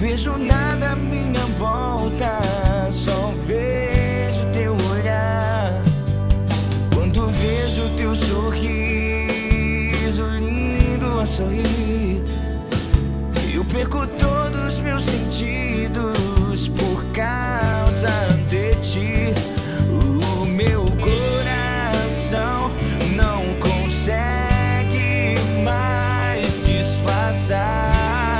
vejo nada à minha volta, só vejo teu olhar. Quando vejo teu sorriso lindo a sorrir, eu perco todos os meus sentidos por causa de ti. O meu coração não consegue mais disfarçar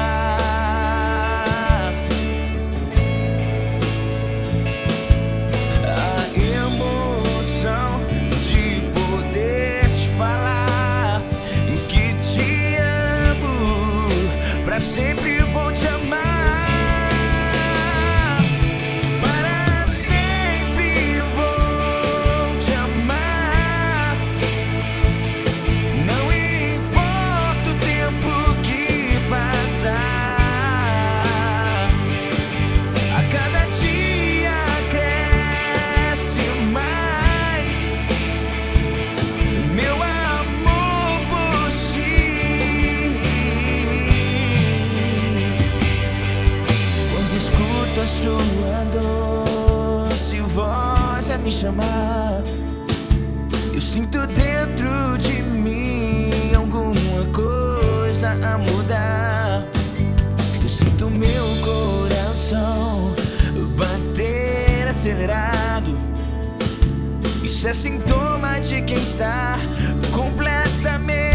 a emoção de poder te falar que te amo, pra sempre vou te amar. A sua doce voz a me chamar, eu sinto dentro de mim alguma coisa a mudar. Eu sinto meu coração bater acelerado. Isso é sintoma de quem está completamente